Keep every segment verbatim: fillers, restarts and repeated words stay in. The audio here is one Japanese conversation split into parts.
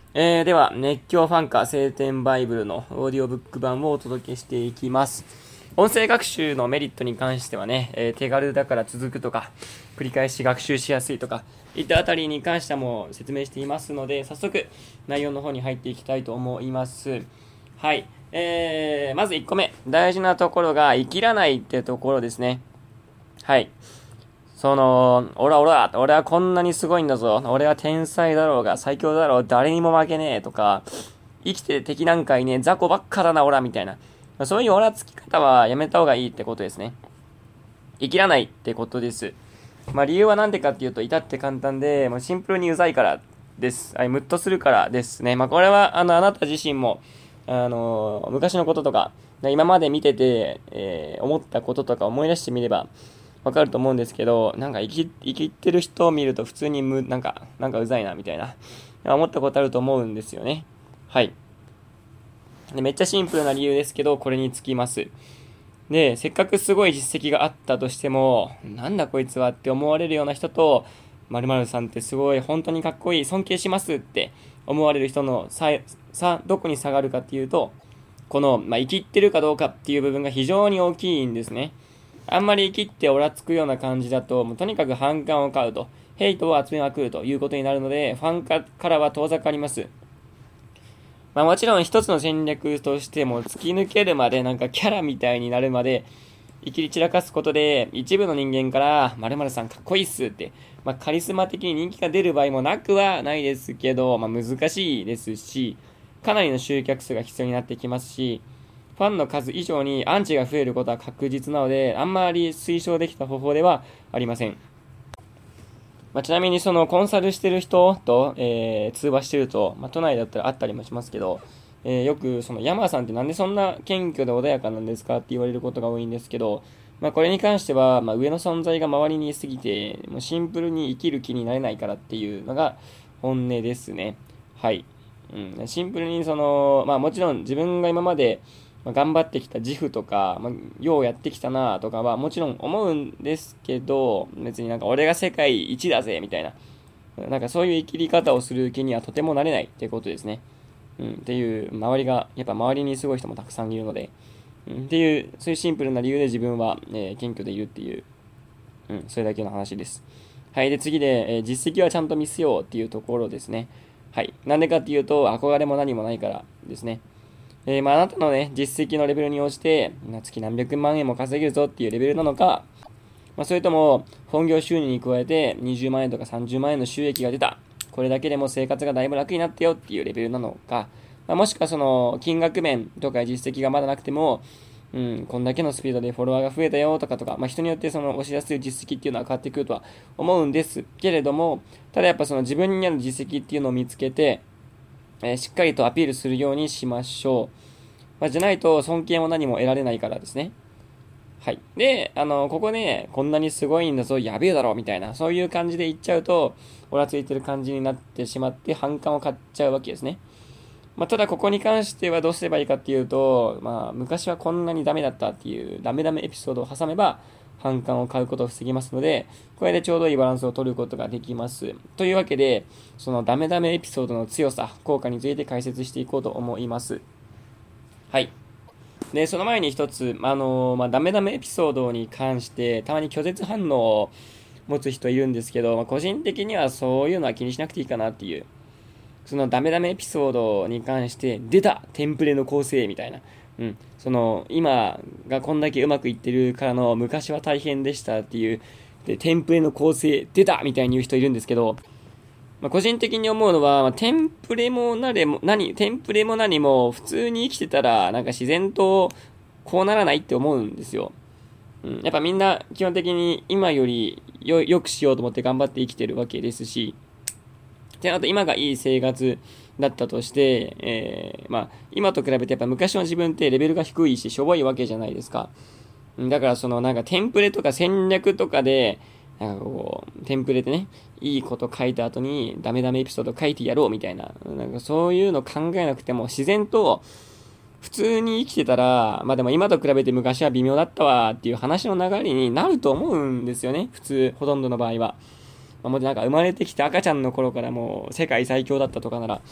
えー、では、熱狂ファンカ聖典バイブルのオーディオブック版をお届けしていきます。音声学習のメリットに関してはね、えー、手軽だから続くとか、繰り返し学習しやすいとか、いったあたりに関しても説明していますので、早速内容の方に入っていきたいと思います。はい。えー、まずいっこめ、大事なところが生きらないってところですね。はい。その、オラオラ、俺はこんなにすごいんだぞ。俺は天才だろうが、最強だろう、誰にも負けねえとか、生きて敵なんかいねえ、雑魚ばっかだな、オラ、みたいな。そういうオラつき方はやめた方がいいってことですね。生きらないってことです。まあ理由はなんでかっていうと、至って簡単で、もうシンプルにうざいからです。はい、ムッとするからですね。まあこれは、あの、あなた自身も、あの、昔のこととか、今まで見てて、えー、思ったこととか思い出してみれば、わかると思うんですけど、なんか生き、生きてる人を見ると普通にむ、なんか、なんかうざいな、みたいな、思ったことあると思うんですよね。はい。で、めっちゃシンプルな理由ですけど、これにつきます。で、せっかくすごい実績があったとしても、なんだこいつはって思われるような人と、〇〇さんってすごい、本当にかっこいい、尊敬しますって思われる人の差、差、どこに差があるかっていうと、この、まあ、生きってるかどうかっていう部分が非常に大きいんですね。あんまり生きっておらつくような感じだと、もうとにかく反感を買うと、ヘイトを集めまくるということになるので、ファン化からは遠ざかります。まあもちろん一つの戦略としても突き抜けるまで、なんかキャラみたいになるまで、生きり散らかすことで、一部の人間から、〇〇さんかっこいいっすって、まあカリスマ的に人気が出る場合もなくはないですけど、まあ難しいですし、かなりの集客数が必要になってきますし、ファンの数以上にアンチが増えることは確実なので、あんまり推奨できた方法ではありません。まあ、ちなみにそのコンサルしてる人と、えー、通話してると、まあ、都内だったらあったりもしますけど、えー、よくその山さんってなんでそんな謙虚で穏やかなんですかって言われることが多いんですけど、まあ、これに関しては、まあ、上の存在が周りにいすぎて、もうシンプルに生きる気になれないからっていうのが本音ですね。はい。うん、シンプルにその、まあもちろん自分が今までまあ、頑張ってきた自負とか、まあ、ようやってきたなとかはもちろん思うんですけど、別になんか俺が世界一だぜみたいな、なんかそういう生きり方をする気にはとてもなれないっていうことですね。うん、っていう周りが、やっぱ周りにすごい人もたくさんいるので、うん、っていう、そういうシンプルな理由で自分は、えー、謙虚でいるっていう、うん、それだけの話です。はい。で、次で、えー実績はちゃんと見せようっていうところですね。はい。なんでかっていうと、憧れも何もないからですね。えー、まあ、あなたのね、実績のレベルに応じて、月何百万円も稼げるぞっていうレベルなのか、まあ、それとも、本業収入に加えてにじゅうまん円とかさんじゅうまん円の収益が出た。これだけでも生活がだいぶ楽になったよっていうレベルなのか、まあ、もしくはその、金額面とか実績がまだなくても、うん、こんだけのスピードでフォロワーが増えたよとかとか、まあ、人によってその押し出せる実績っていうのは変わってくるとは思うんですけれども、ただやっぱその自分にある実績っていうのを見つけて、えーしっかりとアピールするようにしましょう。まあ、じゃないと尊敬も何も得られないからですね。はい。で、あの、ここね、こんなにすごいんだぞ、やべえだろ、みたいな、そういう感じで言っちゃうと、オラついてる感じになってしまって、反感を買っちゃうわけですね。まあ、ただここに関してはどうすればいいかっていうと、まあ、昔はこんなにダメだったっていうダメダメエピソードを挟めば、反感を買うことを防ぎますので、これでちょうどいいバランスを取ることができます。というわけで、そのダメダメエピソードの強さ、効果について解説していこうと思います。はい。で、その前に一つ、あのー、まあ、ダメダメエピソードに関して、たまに拒絶反応を持つ人いるんですけど、まあ、個人的にはそういうのは気にしなくていいかなっていう。そのダメダメエピソードに関して、出たテンプレの構成みたいな。うん。その、今がこんだけうまくいってるからの、昔は大変でしたっていう、で、テンプレの構成、出たみたいに言う人いるんですけど、まあ、個人的に思うのは、まあ、テンプレもなれも、何、テンプレも何も、普通に生きてたら、なんか自然と、こうならないって思うんですよ。うん。やっぱみんな、基本的に今よりよ、良くしようと思って頑張って生きてるわけですし、で、あと今がいい生活だったとして、えー、まあ、今と比べてやっぱ昔の自分ってレベルが低いし、しょぼいわけじゃないですか。だからそのなんかテンプレとか戦略とかで、なんかこう、テンプレでね、いいこと書いた後にダメダメエピソード書いてやろうみたいな、なんかそういうの考えなくても自然と普通に生きてたら、まあでも今と比べて昔は微妙だったわっていう話の流れになると思うんですよね。普通、ほとんどの場合は。まあ、もうなんか生まれてきた赤ちゃんの頃からもう世界最強だったとかなら、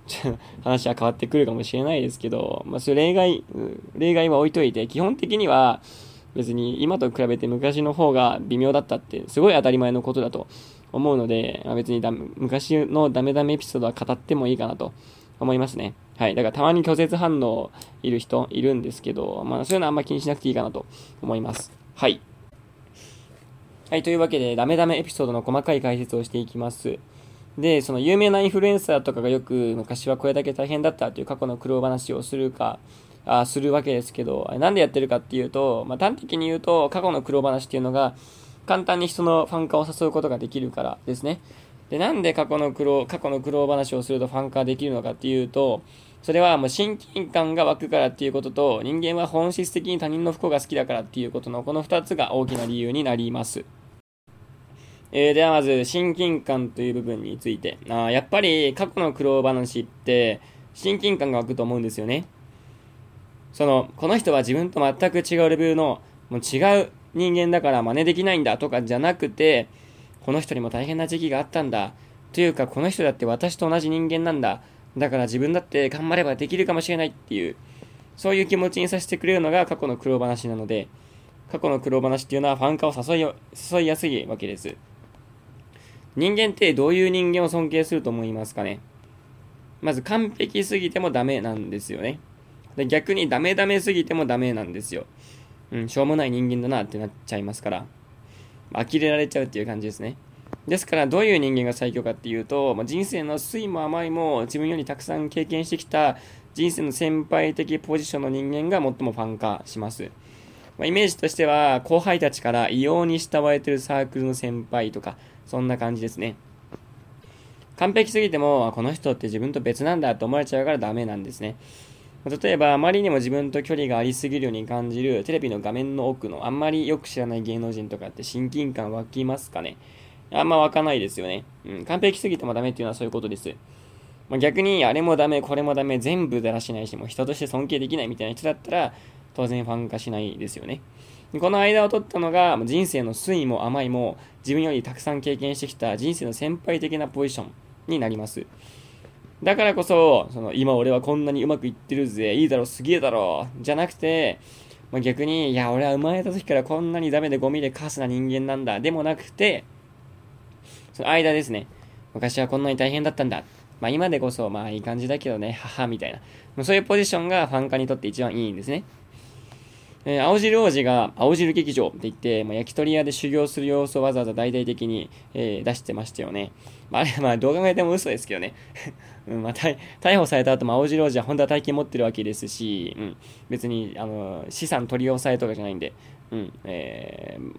話は変わってくるかもしれないですけど、まあ、そういう例外、例外は置いといて、基本的には別に今と比べて昔の方が微妙だったってすごい当たり前のことだと思うので、まあ、別にだ昔のダメダメエピソードは語ってもいいかなと思いますね。はい。だからたまに拒絶反応いる人いるんですけど、まあそういうのはあんま気にしなくていいかなと思います。はい。はい。というわけで、ダメダメエピソードの細かい解説をしていきます。で、その有名なインフルエンサーとかがよく昔はこれだけ大変だったという過去の苦労話をするか、あするわけですけど、なんでやってるかっていうと、まあ端的に言うと過去の苦労話っていうのが簡単に人のファン化を誘うことができるからですね。で、なんで過去の苦労、過去の苦労話をするとファン化できるのかっていうと、それはもう親近感が湧くからっていうことと、人間は本質的に他人の不幸が好きだからっていうことのこの二つが大きな理由になります。えー、ではまず親近感という部分について。あやっぱり過去の苦労話って親近感が湧くと思うんですよね。その、この人は自分と全く違うレベルのもう違う人間だから真似できないんだとかじゃなくて、この人にも大変な時期があったんだ。というか、この人だって私と同じ人間なんだ。だから自分だって頑張ればできるかもしれないっていう、そういう気持ちにさせてくれるのが過去の苦労話なので、過去の苦労話っていうのはファン化を誘い、誘いやすいわけです。人間ってどういう人間を尊敬すると思いますかね。まず完璧すぎてもダメなんですよね。で逆にダメダメすぎてもダメなんですよ。うん、しょうもない人間だなってなっちゃいますから。呆れられちゃうっていう感じですね。ですからどういう人間が最強かっていうと、まあ、人生の酸いも甘いも自分よりたくさん経験してきた人生の先輩的ポジションの人間が最もファン化します。まあ、イメージとしては後輩たちから異様に慕われているサークルの先輩とか、そんな感じですね。完璧すぎてもこの人って自分と別なんだと思われちゃうからダメなんですね。例えばあまりにも自分と距離がありすぎるように感じるテレビの画面の奥のあんまりよく知らない芸能人とかって親近感湧きますかね。あんま湧かないですよね。うん、完璧すぎてもダメっていうのはそういうことです。まあ、逆にあれもダメこれもダメ全部だらしないしもう人として尊敬できないみたいな人だったら当然ファン化しないですよね。この間を取ったのが人生の酸いも甘いも自分よりたくさん経験してきた人生の先輩的なポジションになります。だからこそ、その今俺はこんなにうまくいってるぜ、いいだろ、すげえだろ、じゃなくて、まあ、逆に、いや、俺は生まれた時からこんなにダメでゴミでカスな人間なんだ、でもなくて、その間ですね、昔はこんなに大変だったんだ。まあ今でこそ、まあいい感じだけどね、母みたいな。そういうポジションがファン化にとって一番いいんですね。えー、青汁王子が青汁劇場って言って、まあ、焼き鳥屋で修行する様子をわざわざ大々的に、えー、出してましたよね。まあ、あれはまあどう考えても嘘ですけどね。うんまあ、逮捕された後も青汁王子は本当は大金持ってるわけですし、うん、別にあの資産取り押さえとかじゃないんで、うんえー、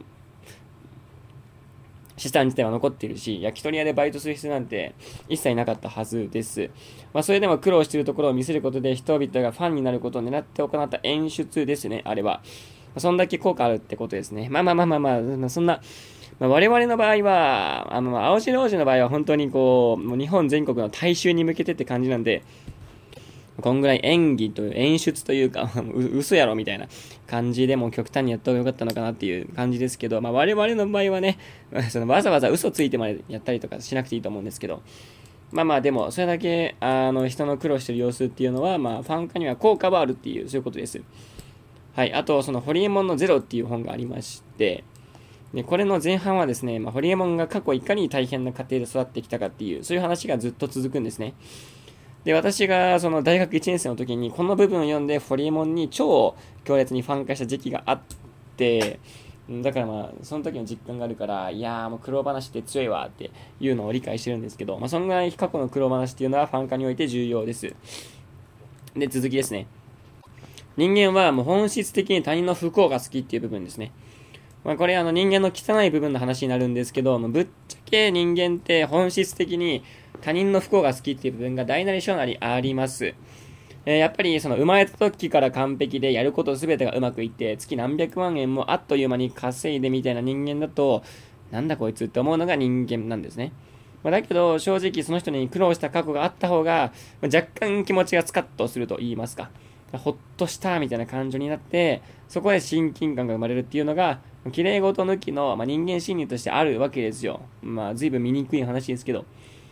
資産自体は残っているし、焼き鳥屋でバイトする必要なんて一切なかったはずです。まあ、それでも苦労しているところを見せることで人々がファンになることを狙って行った演出ですね、あれは。まあ、そんだけ効果あるってことですね。まあまあまあまあまあ、そんな、まあ、我々の場合は、あの、青白王子の場合は本当にこう、もう日本全国の大衆に向けてって感じなんで、こんぐらい演技という演出というか嘘やろみたいな感じでも極端にやった方が良かったのかなっていう感じですけど、まあ、我々の場合はねそのわざわざ嘘ついてまでやったりとかしなくていいと思うんですけど、まあまあでもそれだけあの人の苦労してる様子っていうのは、まあ、ファン化には効果はあるっていうそういうことです。はい。あとそのホリエモンのゼロっていう本がありまして、でこれの前半はですね、まあ、ホリエモンが過去いかに大変な家庭で育ってきたかっていうそういう話がずっと続くんですね。で、私がその大学いちねん生の時にこの部分を読んでホリエモンに超強烈にファン化した時期があって、だからまあその時の実感があるから、いやーもう苦労話って強いわっていうのを理解してるんですけど、まあそんぐらい過去の苦労話っていうのはファン化において重要です。で、続きですね。人間はもう本質的に他人の不幸が好きっていう部分ですね。まあこれあの人間の汚い部分の話になるんですけど、ぶっちゃけ人間って本質的に他人の不幸が好きっていう部分が大なり小なりあります。えー、やっぱりその生まれた時から完璧でやることすべてがうまくいって月何百万円もあっという間に稼いでみたいな人間だとなんだこいつって思うのが人間なんですね。まあ、だけど正直その人に苦労した過去があった方が若干気持ちがスカッとすると言いますか。ほっとしたみたいな感情になってそこで親近感が生まれるっていうのが綺麗事抜きの、まあ、人間心理としてあるわけですよ。まあ随分醜い話ですけど。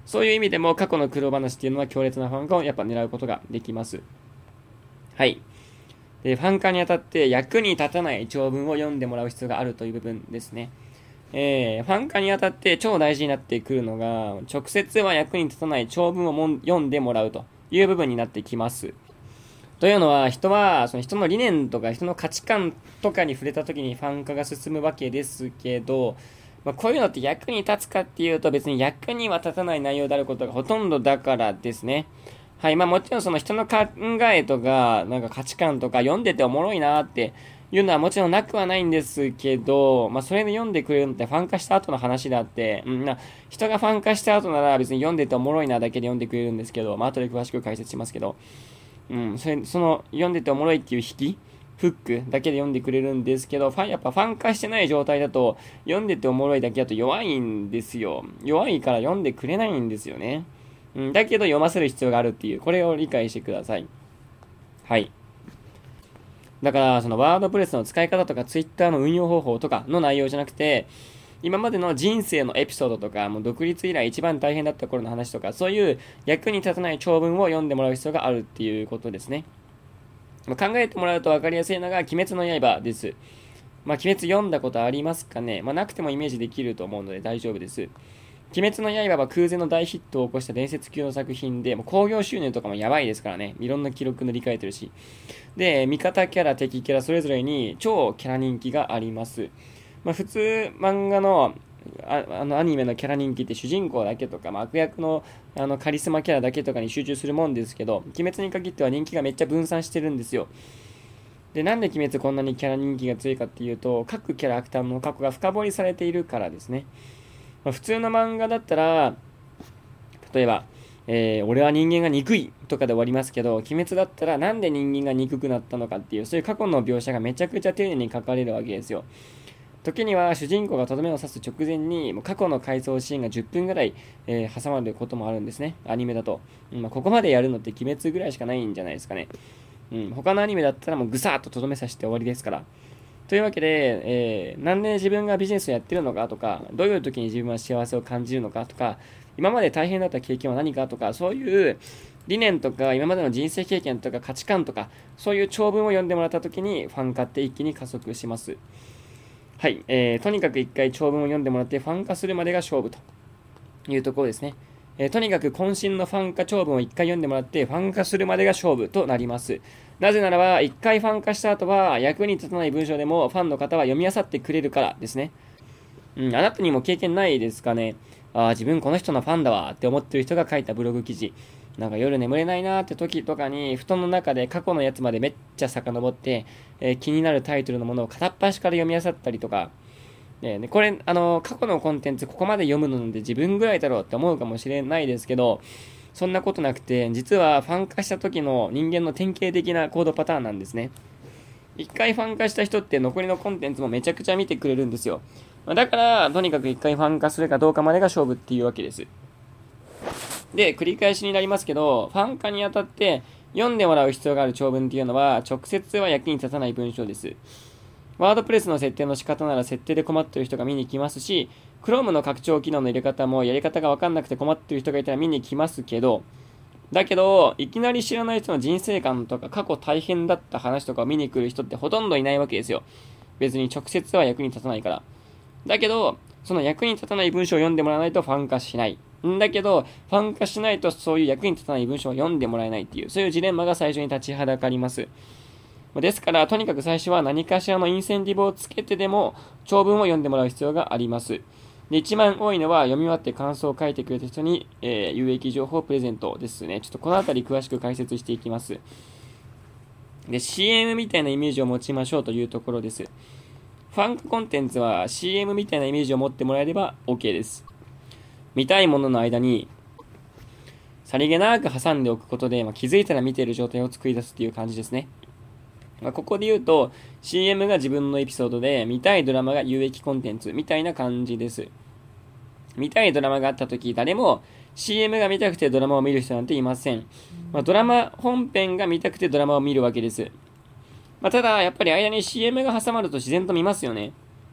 そういう意味でも過去の苦労話っていうのは強烈なファン化をやっぱ狙うことができます。はい。で、ファン化にあたって役に立たない長文を読んでもらう必要があるという部分ですね。えー、ファン化にあたって超大事になってくるのが、直接は役に立たない長文をもん読んでもらうという部分になってきます。というのは、人は、その人の理念とか人の価値観とかに触れた時にファン化が進むわけですけど、まあ、こういうのって役に立つかっていうと別に役には立たない内容であることがほとんどだからですね。はい。まあもちろんその人の考えとか、なんか価値観とか読んでておもろいなっていうのはもちろんなくはないんですけど、まあそれで読んでくれるのってファン化した後の話であって、うん、な人がファン化した後なら別に読んでておもろいなだけで読んでくれるんですけど、まあ後で詳しく解説しますけど、うん、それ、その読んでておもろいっていう引きフックだけで読んでくれるんですけど、ファン、やっぱファン化してない状態だと、読んでておもろいだけだと弱いんですよ。弱いから読んでくれないんですよね。うん、だけど読ませる必要があるっていう、これを理解してください。はい。だから、そのワードプレスの使い方とか、ツイッターの運用方法とかの内容じゃなくて、今までの人生のエピソードとか、もう独立以来一番大変だった頃の話とか、そういう役に立たない長文を読んでもらう必要があるっていうことですね。考えてもらうと分かりやすいのが、鬼滅の刃です。まあ、鬼滅読んだことありますかね。まあ、なくてもイメージできると思うので大丈夫です。鬼滅の刃は空前の大ヒットを起こした伝説級の作品で、もう興行収入とかもやばいですからね。いろんな記録塗り替えてるし。で、味方キャラ、敵キャラ、それぞれに超キャラ人気があります。まあ、普通、漫画の、あ, あのアニメのキャラ人気って主人公だけとか、まあ、悪役のあのカリスマキャラだけとかに集中するもんですけど、鬼滅に限っては人気がめっちゃ分散してるんですよ。で、なんで鬼滅こんなにキャラ人気が強いかっていうと、各キャラクターの過去が深掘りされているからですね。まあ、普通の漫画だったら、例えば、えー、俺は人間が憎いとかで終わりますけど、鬼滅だったらなんで人間が憎くなったのかっていう、そういう過去の描写がめちゃくちゃ丁寧に書かれるわけですよ。時には主人公がとどめを刺す直前にもう過去の回想シーンがじゅっぷんぐらい、えー、挟まることもあるんですね。アニメだと。まあ、ここまでやるのって鬼滅ぐらいしかないんじゃないですかね。うん、他のアニメだったらもうぐさーっととどめ刺して終わりですから。というわけで、えー、なんで自分がビジネスをやってるのかとか、どういう時に自分は幸せを感じるのかとか、今まで大変だった経験は何かとか、そういう理念とか、今までの人生経験とか価値観とか、そういう長文を読んでもらった時にファン化って一気に加速します。はい、えー、とにかく一回長文を読んでもらってファン化するまでが勝負というところですね。えー、とにかく渾身のファン化長文を一回読んでもらってファン化するまでが勝負となります。なぜならば一回ファン化した後は役に立たない文章でもファンの方は読み漁ってくれるからですね。うん、あなたにも経験ないですかね。あ、自分この人のファンだわって思ってる人が書いたブログ記事、なんか夜眠れないなーって時とかに布団の中で過去のやつまでめっちゃ遡って、えー、気になるタイトルのものを片っ端から読み漁ったりとか、ね、でこれあの過去のコンテンツここまで読むので自分ぐらいだろうって思うかもしれないですけど、そんなことなくて実はファン化した時の人間の典型的な行動パターンなんですね。一回ファン化した人って残りのコンテンツもめちゃくちゃ見てくれるんですよ。だからとにかく一回ファン化するかどうかまでが勝負っていうわけです。で、繰り返しになりますけど、ファン化にあたって読んでもらう必要がある長文っていうのは直接は役に立たない文章です。ワードプレスの設定の仕方なら設定で困っている人が見に来ますし、Chrome の拡張機能の入れ方もやり方が分かんなくて困っている人がいたら見に来ますけど、だけど、いきなり知らない人の人生観とか過去大変だった話とかを見に来る人ってほとんどいないわけですよ。別に直接は役に立たないから。だけど、その役に立たない文章を読んでもらわないとファン化しない。んだけど、ファン化しないとそういう役に立たない文章を読んでもらえないっていう、そういうジレンマが最初に立ちはだかります。ですから、とにかく最初は何かしらのインセンティブをつけてでも長文を読んでもらう必要があります。で、一番多いのは読み終わって感想を書いてくれた人に、えー、有益情報プレゼントですね。ちょっとこのあたり詳しく解説していきます。で、シーエム みたいなイメージを持ちましょうというところです。ファンコンテンツは シーエム みたいなイメージを持ってもらえれば OK です。見たいものの間にさりげなく挟んでおくことで、まあ、気づいたら見ている状態を作り出すっていう感じですね。まあ、ここで言うと シーエム が自分のエピソードで見たいドラマが有益コンテンツみたいな感じです。見たいドラマがあったとき誰も シーエム が見たくてドラマを見る人なんていません。まあ、ドラマ本編が見たくてドラマを見るわけです。まあ、ただやっぱり間に シーエム が挟まると自然と見ますよね。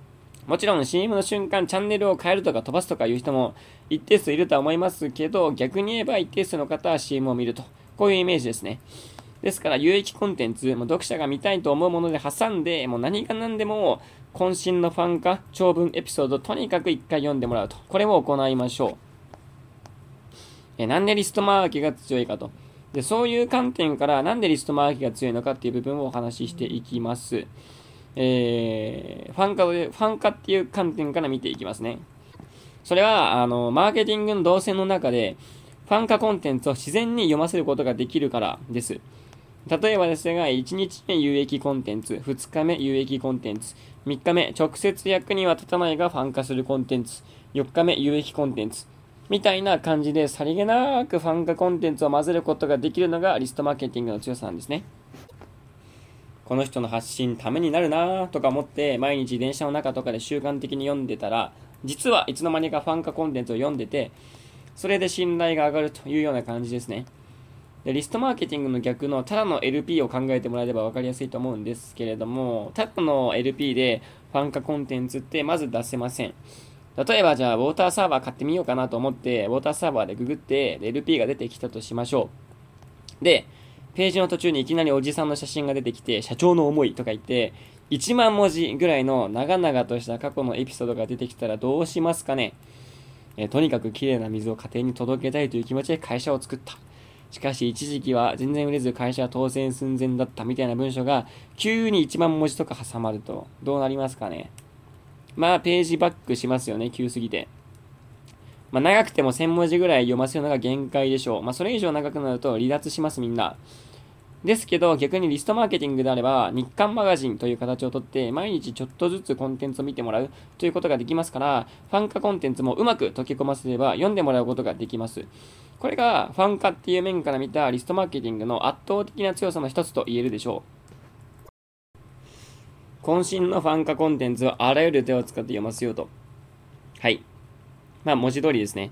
もちろん シーエム の瞬間チャンネルを変えるとか飛ばすとかいう人も一定数いるとは思いますけど、逆に言えば一定数の方は シーエム を見ると。こういうイメージですね。ですから有益コンテンツ、もう読者が見たいと思うもので挟んで、もう何が何でも渾身のファン化、長文エピソード、とにかく一回読んでもらうと。これを行いましょう。え、なんでリストマーケが強いかと。で、そういう観点からなんでリストマーケが強いのかっていう部分をお話ししていきます。えー、ファン化で、ファン化っていう観点から見ていきますね。それは、あの、マーケティングの動線の中で、ファン化コンテンツを自然に読ませることができるからです。例えばですが、いちにちめ有益コンテンツ、ふつかめ有益コンテンツ、みっかめ直接役には立たないがファン化するコンテンツ、よっかめ有益コンテンツ、みたいな感じでさりげなくファン化コンテンツを混ぜることができるのがリストマーケティングの強さなんですね。この人の発信ためになるなとか思って毎日電車の中とかで習慣的に読んでたら、実はいつの間にかファン化コンテンツを読んでて、それで信頼が上がるというような感じですね。でリストマーケティングの逆のただの エルピー を考えてもらえれば分かりやすいと思うんですけれども、ただの エルピー でファン化コンテンツってまず出せません。例えばじゃあウォーターサーバー買ってみようかなと思ってウォーターサーバーでググって エルピー が出てきたとしましょう。でページの途中にいきなりおじさんの写真が出てきて、社長の思いとか言って、いちまんもじぐらいの長々とした過去のエピソードが出てきたらどうしますかね。えー、とにかく綺麗な水を家庭に届けたいという気持ちで会社を作った。しかし一時期は全然売れず会社は当選寸前だったみたいな文章が急にいちまんもじとか挟まるとどうなりますかね。まあページバックしますよね、急すぎて。まあ長くてもせんもじぐらい読ませるのが限界でしょう。まあそれ以上長くなると離脱しますみんな。ですけど逆にリストマーケティングであれば日刊マガジンという形をとって毎日ちょっとずつコンテンツを見てもらうということができますから、ファン化コンテンツもうまく溶け込ませれば読んでもらうことができます。これがファン化っていう面から見たリストマーケティングの圧倒的な強さの一つと言えるでしょう。渾身のファン化コンテンツをあらゆる手を使って読ませようと。はい。まあ文字通りですね。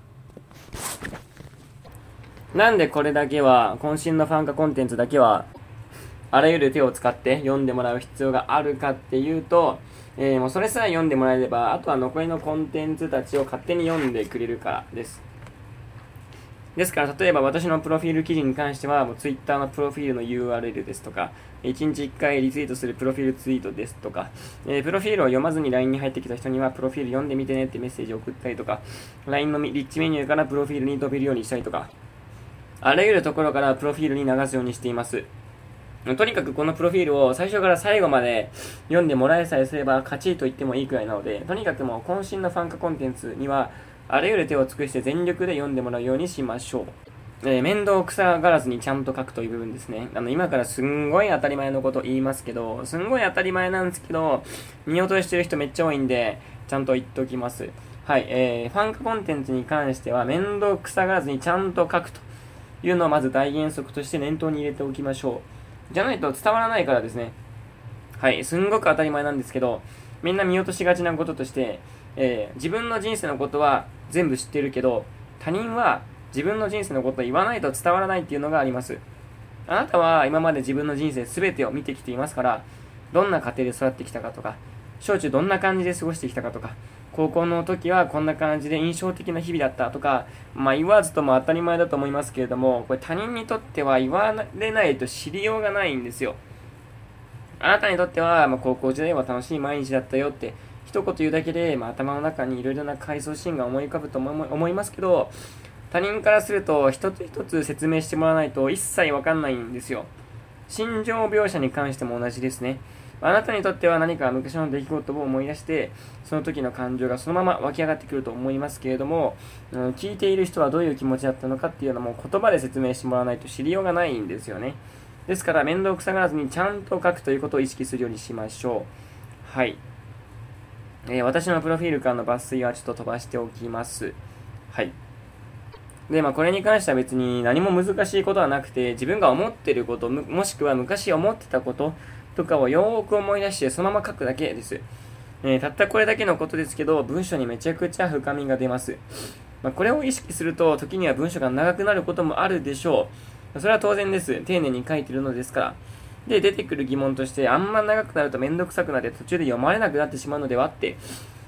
なんでこれだけは、渾身のファン化コンテンツだけは、あらゆる手を使って読んでもらう必要があるかっていうと、えー、もうそれさえ読んでもらえれば、あとは残りのコンテンツたちを勝手に読んでくれるからです。ですから、例えば私のプロフィール記事に関しては、もう Twitter のプロフィールの ユーアールエル ですとか、いちにちいっかいリツイートするプロフィールツイートですとか、えー、プロフィールを読まずに ライン に入ってきた人には、プロフィール読んでみてねってメッセージを送ったりとか、ライン のリッチメニューからプロフィールに飛べるようにしたりとか、あらゆるところからプロフィールに流すようにしています。とにかくこのプロフィールを最初から最後まで読んでもらえさえすれば勝ちと言ってもいいくらいなので、とにかくもう渾身のファン化コンテンツにはあらゆる手を尽くして全力で読んでもらうようにしましょう。えー、面倒くさがらずにちゃんと書くという部分ですね。あの今からすんごい当たり前のこと言いますけど、すんごい当たり前なんですけど見落としてる人めっちゃ多いんでちゃんと言っておきます。はい、えー、ファン化コンテンツに関しては面倒くさがらずにちゃんと書くというのをまず大原則として念頭に入れておきましょう。じゃないと伝わらないからですね。はい、すんごく当たり前なんですけど、みんな見落としがちなこととして、えー、自分の人生のことは全部知ってるけど、他人は自分の人生のことを言わないと伝わらないっていうのがあります。あなたは今まで自分の人生全てを見てきていますから、どんな家庭で育ってきたかとか、小中どんな感じで過ごしてきたかとか、高校の時はこんな感じで印象的な日々だったとか、まあ言わずとも当たり前だと思いますけれども、これ他人にとっては言われないと知りようがないんですよ。あなたにとっては、まあ、高校時代は楽しい毎日だったよって一言言うだけで、まあ、頭の中にいろいろな回想シーンが思い浮かぶと思いますけど、他人からすると一つ一つ説明してもらわないと一切わかんないんですよ。心情描写に関しても同じですね。あなたにとっては何か昔の出来事を思い出して、その時の感情がそのまま湧き上がってくると思いますけれども、うん、聞いている人はどういう気持ちだったのかっていうのも言葉で説明してもらわないと知りようがないんですよね。ですから面倒くさがらずにちゃんと書くということを意識するようにしましょう。はい。えー、私のプロフィールからの抜粋はちょっと飛ばしておきます。はい。で、まあこれに関しては別に何も難しいことはなくて、自分が思っていること、もしくは昔思ってたこととかをよーく思い出してそのまま書くだけです。えー、たったこれだけのことですけど、文章にめちゃくちゃ深みが出ます。まあ、これを意識すると、時には文章が長くなることもあるでしょう。それは当然です。丁寧に書いているのですから。で、出てくる疑問として、あんま長くなるとめんどくさくなって途中で読まれなくなってしまうのではって、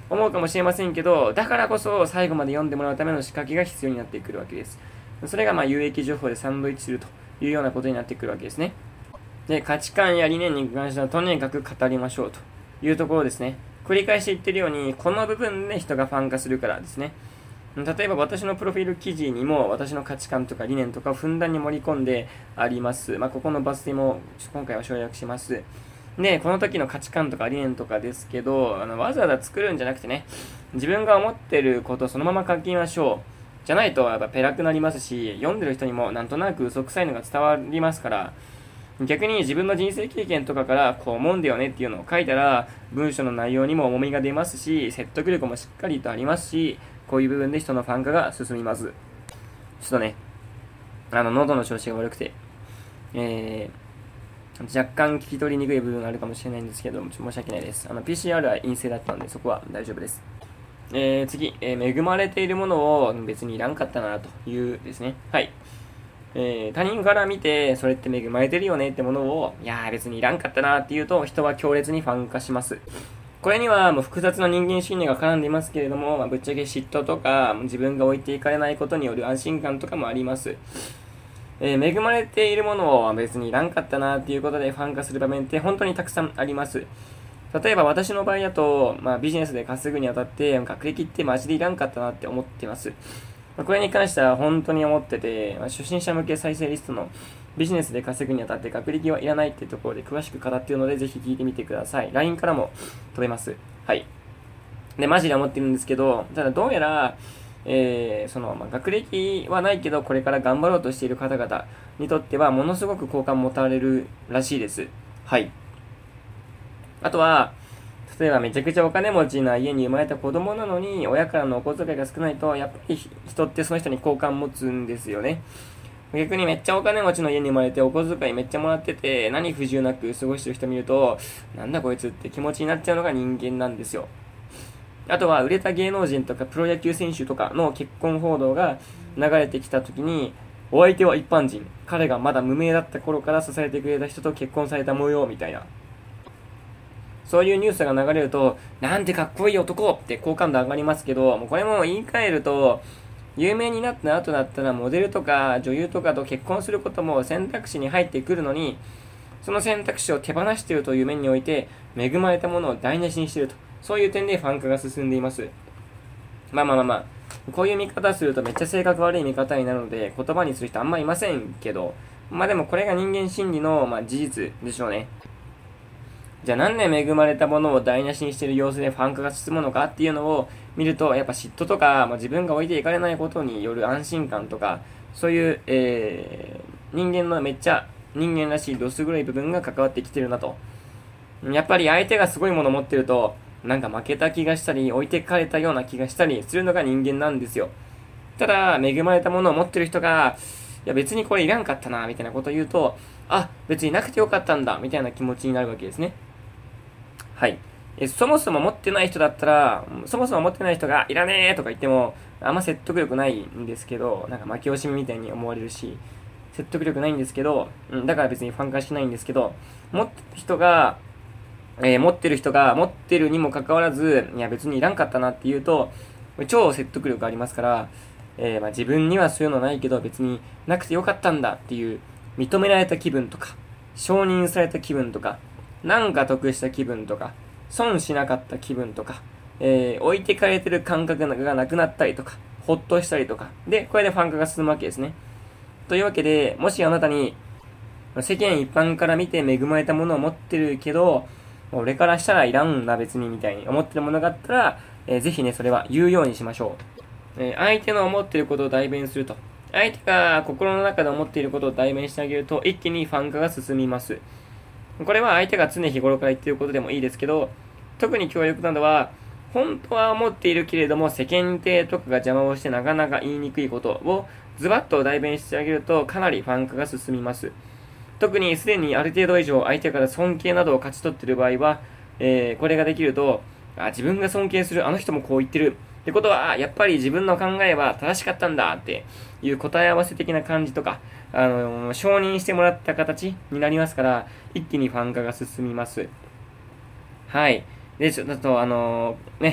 思うかもしれませんけど、だからこそ最後まで読んでもらうための仕掛けが必要になってくるわけです。それがまあ有益情報でサンドイッチするというようなことになってくるわけですね。で、価値観や理念に関してはとにかく語りましょうというところですね。繰り返し言ってるように、この部分で人がファン化するからですね。例えば私のプロフィール記事にも私の価値観とか理念とかをふんだんに盛り込んであります。まあ、ここのバス停も今回は省略します。で、この時の価値観とか理念とかですけど、あのわざわざ作るんじゃなくてね、自分が思ってることをそのまま書きましょう。じゃないとやっぱペラくなりますし、読んでる人にもなんとなく嘘くさいのが伝わりますから、逆に自分の人生経験とかからこう思うんだよねっていうのを書いたら、文章の内容にも重みが出ますし、説得力もしっかりとありますし、こういう部分で人のファン化が進みます。ちょっとね、あの、喉の調子が悪くて、えー、若干聞き取りにくい部分があるかもしれないんですけど、申し訳ないです。あの、ピーシーアール は陰性だったので、そこは大丈夫です。えー、次、えー、恵まれているものを別にいらんかったなというですね。はい。えー、他人から見て、それって恵まれてるよねってものを、いやー別にいらんかったなっていうと、人は強烈にファン化します。これにはもう複雑な人間心理が絡んでいますけれども、まあ、ぶっちゃけ嫉妬とか、自分が置いていかれないことによる安心感とかもあります。えー、恵まれているものを別にいらんかったなっていうことでファン化する場面って本当にたくさんあります。例えば私の場合だと、まあ、ビジネスで稼ぐにあたって、学歴ってマジでいらんかったなって思ってます。これに関しては本当に思ってて、初心者向け再生リストのビジネスで稼ぐにあたって学歴はいらないっていうところで詳しく語っているので、ぜひ聞いてみてください。ライン からも飛べます。はい。で、マジで思ってるんですけど、ただどうやら、えー、その、まあ、学歴はないけど、これから頑張ろうとしている方々にとっては、ものすごく好感持たれるらしいです。はい。あとは、例えばめちゃくちゃお金持ちな家に生まれた子供なのに、親からのお小遣いが少ないと、やっぱり人ってその人に好感持つんですよね。逆にめっちゃお金持ちの家に生まれてお小遣いめっちゃもらってて、何不自由なく過ごしてる人見ると、なんだこいつって気持ちになっちゃうのが人間なんですよ。あとは売れた芸能人とかプロ野球選手とかの結婚報道が流れてきた時に、お相手は一般人、彼がまだ無名だった頃から支えてくれた人と結婚された模様みたいな。そういうニュースが流れると、なんてかっこいい男って好感度上がりますけど、もうこれも言い換えると、有名になった後だったらモデルとか女優とかと結婚することも選択肢に入ってくるのに、その選択肢を手放しているという面において、恵まれたものを台無しにしていると。そういう点でファン化が進んでいます。まあまあまあまあ、こういう見方するとめっちゃ性格悪い見方になるので、言葉にする人あんまいませんけど、まあでもこれが人間心理の、まあ、事実でしょうね。じゃあなんで恵まれたものを台無しにしている様子でファン化が進むのかっていうのを見ると、やっぱ嫉妬とか、まあ、自分が置いていかれないことによる安心感とか、そういう、えー、人間のめっちゃ人間らしいどす黒い部分が関わってきてるなと。やっぱり相手がすごいものを持ってると、なんか負けた気がしたり、置いてかれたような気がしたりするのが人間なんですよ。ただ、恵まれたものを持ってる人が、いや別にこれいらんかったな、みたいなことを言うと、あ、別になくてよかったんだ、みたいな気持ちになるわけですね。はい。えそもそも持ってない人だったら、そもそも持ってない人がいらねーとか言っても、あんま説得力ないんですけど、なんか負け惜しみみたいに思われるし、説得力ないんですけど、うん、だから別にファン化しないんですけど、持ってる人が、えー、持ってる人が持ってるにもかかわらず、いや別にいらんかったなっていうと、超説得力ありますから、えーまあ、自分にはそういうのないけど別になくてよかったんだっていう認められた気分とか、承認された気分とか、なんか得した気分とか、損しなかった気分とか、えー、置いてかれてる感覚がなくなったりとか、ほっとしたりとか、で、これでファン化が進むわけですね。というわけで、もしあなたに、世間一般から見て恵まれたものを持ってるけど、俺からしたらいらんな別にみたいに思ってるものがあったら、えー、ぜひね、それは言うようにしましょう。えー、相手の思っていることを代弁すると。相手が心の中で思っていることを代弁してあげると、一気にファン化が進みます。これは相手が常日頃から言っていることでもいいですけど、特に強力なのは、本当は思っているけれども、世間体とかが邪魔をしてなかなか言いにくいことをズバッと代弁してあげると、かなりファン化が進みます。特にすでにある程度以上相手から尊敬などを勝ち取っている場合は、えー、これができると、あ、自分が尊敬するあの人もこう言ってるってことは、やっぱり自分の考えは正しかったんだっていう答え合わせ的な感じとか、あのー、承認してもらった形になりますから、一気にファン化が進みます。はい。で、ちょっと、あのー、ね、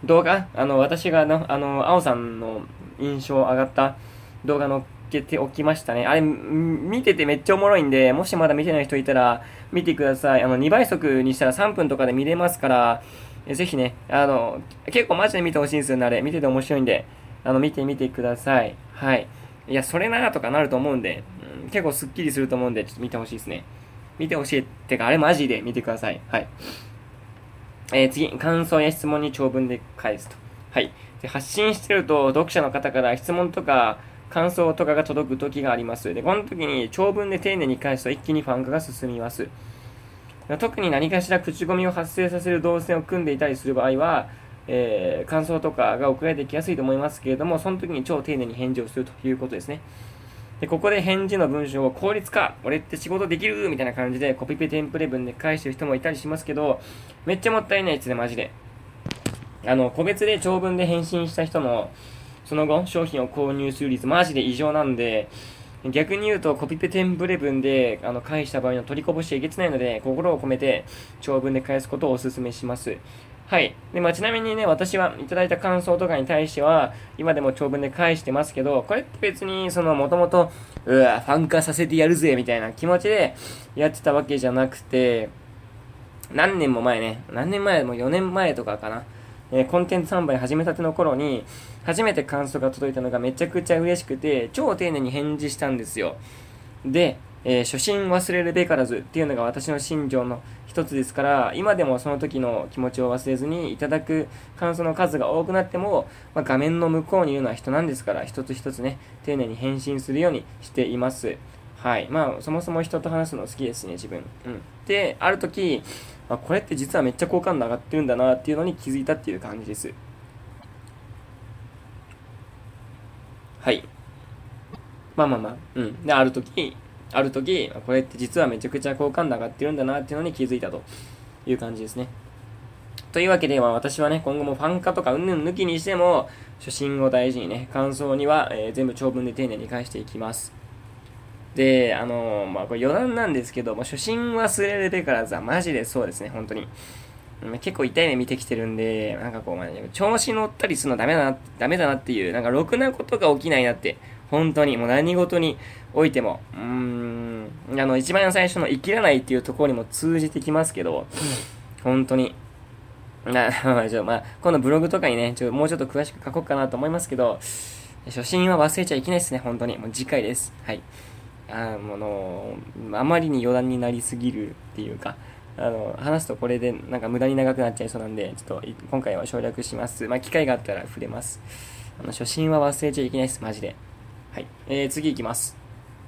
動画、あの、私がの、あの、青さんの印象上がった動画載っけておきましたね。あれ、見ててめっちゃおもろいんで、もしまだ見てない人いたら、見てください。あの、にばい速にしたらさんぷんとかで見れますから、えぜひね、あの、結構マジで見てほしいんですよね、あれ。見てて面白いんで、あの、見てみてください。はい。いや、それなとかなると思うんで、うん、結構スッキリすると思うんで、ちょっと見てほしいですね。見てほしいってか、あれマジで見てください。はい。えー、次、感想や質問に長文で返すと。はい。で、発信してると、読者の方から質問とか、感想とかが届く時があります。で、この時に長文で丁寧に返すと一気にファン化が進みます。特に何かしら口コミを発生させる動線を組んでいたりする場合は、えー、感想とかが送られてきやすいと思いますけれども、その時に超丁寧に返事をするということですね。で、ここで返事の文章を効率化、俺って仕事できるみたいな感じでコピペテンプレ文で返してる人もいたりしますけど、めっちゃもったいないですね、マジで。あの、個別で長文で返信した人の、その後、商品を購入する率、マジで異常なんで、逆に言うと、コピペテンプレ文で、あの、返した場合の取りこぼしえげつないので、心を込めて、長文で返すことをお勧めします。はい。で、まあ、ちなみにね、私はいただいた感想とかに対しては、今でも長文で返してますけど、これって別に、その、もともと、うわ、ファン化させてやるぜ、みたいな気持ちでやってたわけじゃなくて、何年も前ね、何年前もよねんまえとかかな。えー、コンテンツ販売始めたての頃に、初めて感想が届いたのがめちゃくちゃ嬉しくて、超丁寧に返事したんですよ。で、えー、初心忘れるべからずっていうのが私の信条の一つですから、今でもその時の気持ちを忘れずにいただく感想の数が多くなっても、まあ、画面の向こうにいるのは人なんですから、一つ一つね、丁寧に返信するようにしています。はい。まあ、そもそも人と話すの好きですね、自分。うん。で、ある時、あ、これって実はめっちゃ好感度上がってるんだなっていうのに気づいたっていう感じです。はい。まあまあまあ。うん。で、ある時、ある時、これって実はめちゃくちゃ好感度上がってるんだなっていうのに気づいたという感じですね。というわけで、まあ、私はね、今後もファン化とかうんぬん抜きにしても、初心を大事にね、感想には、えー全部長文で丁寧に返していきます。で、あのーまあ、これ余談なんですけど、もう初心忘れるべからずはマジでそうですね、本当に。結構痛い目見てきてるんで、なんかこう、まあ、調子乗ったりするのダメだな、ダメだなっていう、なんかろくなことが起きないなって、本当に、もう何事においても、うーん、あの、一番最初の生きらないっていうところにも通じてきますけど、本当に、な、まあ、ちょ、まあ、今度ブログとかにね、ちょ、もうちょっと詳しく書こうかなと思いますけど、初心は忘れちゃいけないですね、本当に。もう次回です。はい。あの、あまりに余談になりすぎるっていうか、あの、話すとこれでなんか無駄に長くなっちゃいそうなんで、ちょっと今回は省略します。まあ、機会があったら触れます。あの、初心は忘れちゃいけないです、マジで。はい。えー、次いきます。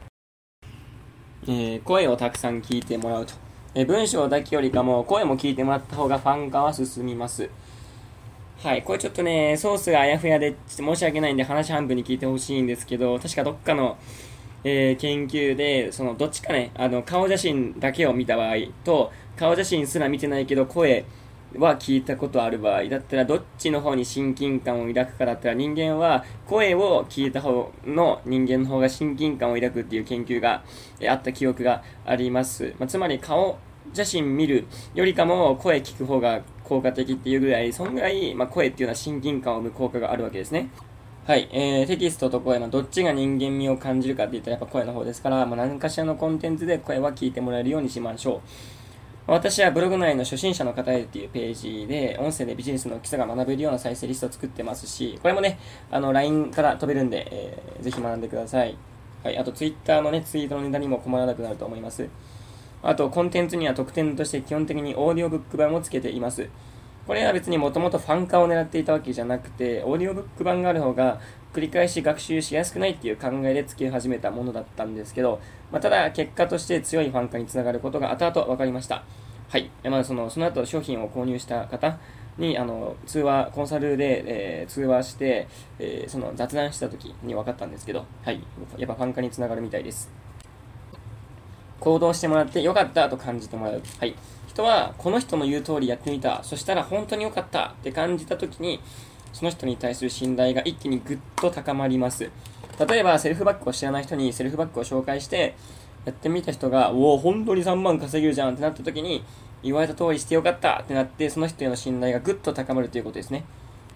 えー、声をたくさん聞いてもらうと。えー、文章だけよりかも声も聞いてもらった方がファン化は進みます。はい。これちょっとね、ソースがあやふやで申し訳ないんで話半分に聞いてほしいんですけど、確かどっかのえー研究で、そのどっちかね、あの顔写真だけを見た場合と、顔写真すら見てないけど声は聞いたことある場合だったら、どっちの方に親近感を抱くかだったら、人間は声を聞いた方の人間の方が親近感を抱くっていう研究がえーあった記憶があります。まあ、つまり顔写真見るよりかも声聞く方が効果的っていうぐらい、そんぐらい、まあ、声っていうのは親近感を生む効果があるわけですね。はい、えー、テキストと声のどっちが人間味を感じるかって言ったらやっぱ声の方ですから、まあ、何かしらのコンテンツで声は聞いてもらえるようにしましょう。私はブログ内の初心者の方へっていうページで、音声でビジネスの基礎が学べるような再生リストを作ってますし、これもね、あの、ライン から飛べるんで、えー、ぜひ学んでください。はい、あと Twitter のね、ツイートのネタにも困らなくなると思います。あと、コンテンツには特典として基本的にオーディオブック版をつけています。これは別にもともとファン化を狙っていたわけじゃなくて、オーディオブック版がある方が繰り返し学習しやすくないっていう考えで付け始めたものだったんですけど、まあ、ただ結果として強いファン化につながることが後々分かりました。はい。まあ、その、その後商品を購入した方に、あの、通話、コンサルで、えー通話して、えーその雑談した時に分かったんですけど、はい。やっぱファン化につながるみたいです。行動してもらってよかったと感じてもらう。はい。人はこの人の言う通りやってみた。そしたら本当によかったって感じたときに、その人に対する信頼が一気にぐっと高まります。例えばセルフバッグを知らない人にセルフバッグを紹介して、やってみた人が、おお、本当にさんまん稼げるじゃんってなったときに、言われた通りしてよかったってなって、その人への信頼がぐっと高まるということですね。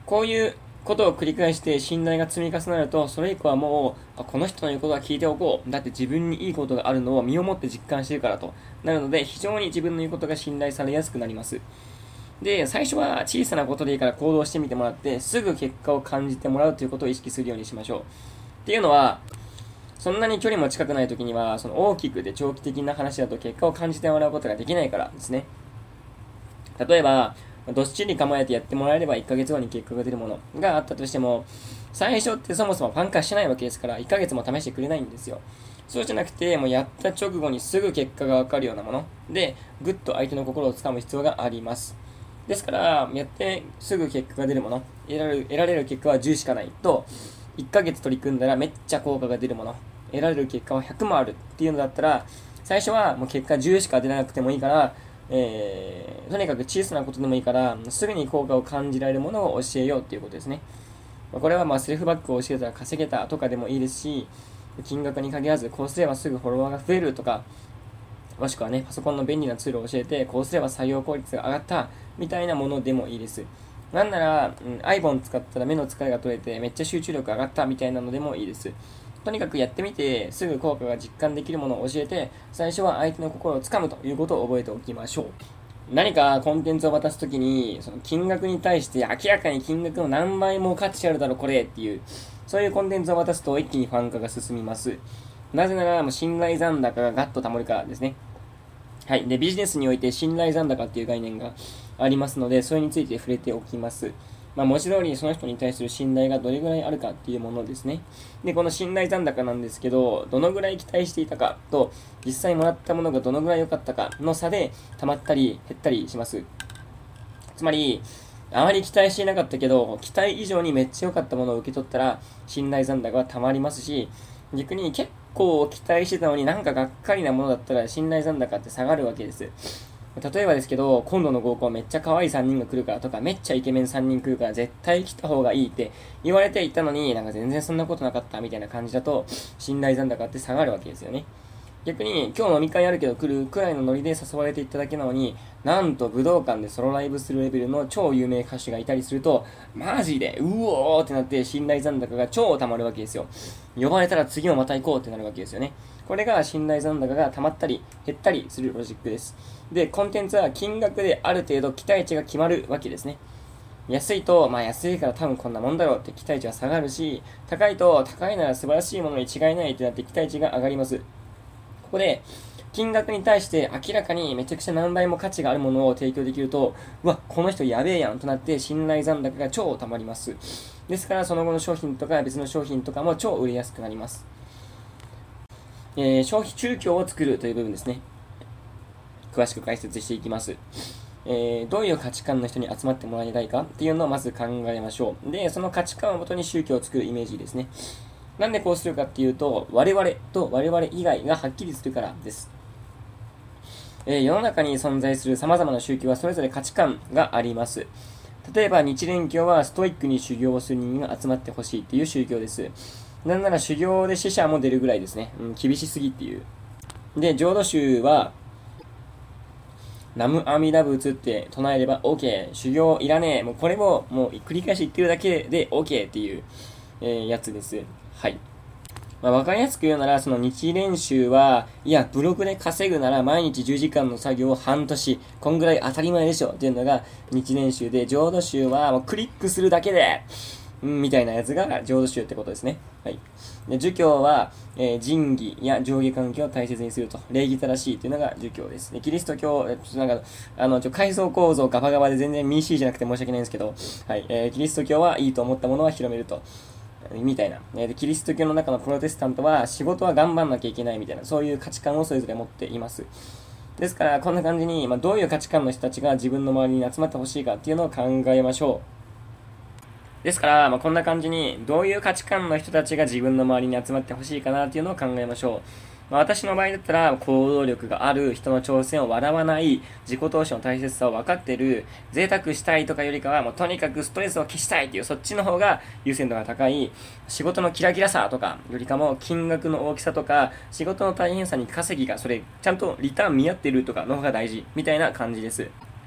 こういうことを繰り返して信頼が積み重なると、それ以降はもう、この人の言うことは聞いておこう。だって自分にいいことがあるのを身をもって実感しているからとなるので、非常に自分の言うことが信頼されやすくなります。で、最初は小さなことでいいから行動してみてもらって、すぐ結果を感じてもらうということを意識するようにしましょう。っていうのは、そんなに距離も近くない時には、その大きくて長期的な話だと結果を感じてもらうことができないからですね。例えば、どっしり構えてやってもらえればいっかげつごに結果が出るものがあったとしても、最初ってそもそもファン化しないわけですから、いっかげつも試してくれないんですよ。そうじゃなくて、もうやった直後にすぐ結果がわかるようなもので、ぐっと相手の心をつかむ必要があります。ですから、やってすぐ結果が出るもの、得られる、得られる結果はじゅうしかないと、いっかげつ取り組んだらめっちゃ効果が出るもの、得られる結果はひゃくもあるっていうのだったら、最初はもう結果じゅうしか出なくてもいいから、えー、とにかく小さなことでもいいから、すぐに効果を感じられるものを教えようっていうことですね。これはまあセルフバックを教えたら稼げたとかでもいいですし、金額に限らず、こうすればすぐフォロワーが増えるとか、もしくはね、パソコンの便利なツールを教えて、こうすれば採用効率が上がったみたいなものでもいいです。なんなら、うん、アイボン 使ったら目の疲れが取れてめっちゃ集中力上がったみたいなのでもいいです。とにかくやってみて、すぐ効果が実感できるものを教えて、最初は相手の心をつかむということを覚えておきましょう。何かコンテンツを渡すときに、その金額に対して明らかに金額の何倍も価値あるだろこれっていう、そういうコンテンツを渡すと一気にファン化が進みます。なぜなら、もう信頼残高がガッと貯まるからですね。はい。で、ビジネスにおいて信頼残高っていう概念がありますので、それについて触れておきます。まあ、文字通りその人に対する信頼がどれぐらいあるかっていうものですね。で、この信頼残高なんですけど、どのぐらい期待していたかと、実際もらったものがどのぐらい良かったかの差で溜まったり減ったりします。つまり、あまり期待していなかったけど、期待以上にめっちゃ良かったものを受け取ったら、信頼残高は溜まりますし、逆に結構期待してたのになんかがっかりなものだったら信頼残高って下がるわけです。例えばですけど、今度の合コンめっちゃ可愛いさんにんが来るからとか、めっちゃイケメンさんにん来るから絶対来た方がいいって言われていたのに、なんか全然そんなことなかったみたいな感じだと、信頼残高って下がるわけですよね。逆に、今日飲み会あるけど来るくらいのノリで誘われていっただけなのに、なんと武道館でソロライブするレベルの超有名歌手がいたりすると、マジで、うおーってなって信頼残高が超溜まるわけですよ。呼ばれたら次もまた行こうってなるわけですよね。これが信頼残高が溜まったり減ったりするロジックです。で、コンテンツは金額である程度期待値が決まるわけですね。安いと、まあ安いから多分こんなもんだろうって期待値は下がるし、高いと、高いなら素晴らしいものに違いないってなって期待値が上がります。ここで、金額に対して明らかにめちゃくちゃ何倍も価値があるものを提供できると、うわ、この人やべえやんとなって信頼残高が超溜まります。ですからその後の商品とか別の商品とかも超売れやすくなります。えー、消費宗教を作るという部分ですね。詳しく解説していきます。えー、どういう価値観の人に集まってもらいたいかっていうのをまず考えましょう。で、その価値観をもとに宗教を作るイメージですね。なんでこうするかっていうと、我々と我々以外がはっきりするからです。えー、世の中に存在する様々な宗教はそれぞれ価値観があります。例えば日蓮教はストイックに修行をする人間が集まってほしいっていう宗教です。なんなら修行で死者も出るぐらいですね。うん、厳しすぎっていう。で、浄土宗はナムアミダ仏って唱えれば OK。修行いらねえ。もうこれももう繰り返し言ってるだけで OK っていう、えー、やつです。はい。まあ、わかりやすく言うなら、その日蓮宗は、いや、ブログで稼ぐなら毎日じゅうじかんの作業を半年、こんぐらい当たり前でしょっていうのが日蓮宗で、浄土宗はもうクリックするだけで、うん、みたいなやつが浄土宗ってことですね。はい。で、儒教は、えー、仁義や上下関係を大切にすると、礼儀正しいというのが儒教です。で、キリスト教、えちょっとなんか、あの、ちょ、階層構造ガバガバで全然民主主義じゃなくて申し訳ないんですけど、はい、えー、キリスト教はいいと思ったものは広めると。みたいな。で、キリスト教の中のプロテスタントは仕事は頑張んなきゃいけないみたいな、そういう価値観をそれぞれ持っています。ですから、こんな感じに、まあ、どういう価値観の人たちが自分の周りに集まってほしいかっていうのを考えましょう。ですから、まあ、こんな感じに、どういう価値観の人たちが自分の周りに集まってほしいかなっていうのを考えましょう。まあ、私の場合だったら、行動力がある、人の挑戦を笑わない、自己投資の大切さを分かっている、贅沢したいとかよりかは、もうとにかくストレスを消したいっていう、そっちの方が優先度が高い、仕事のキラキラさとかよりかも、金額の大きさとか、仕事の大変さに稼ぎが、それ、ちゃんとリターン見合ってるとかの方が大事、みたいな感じです。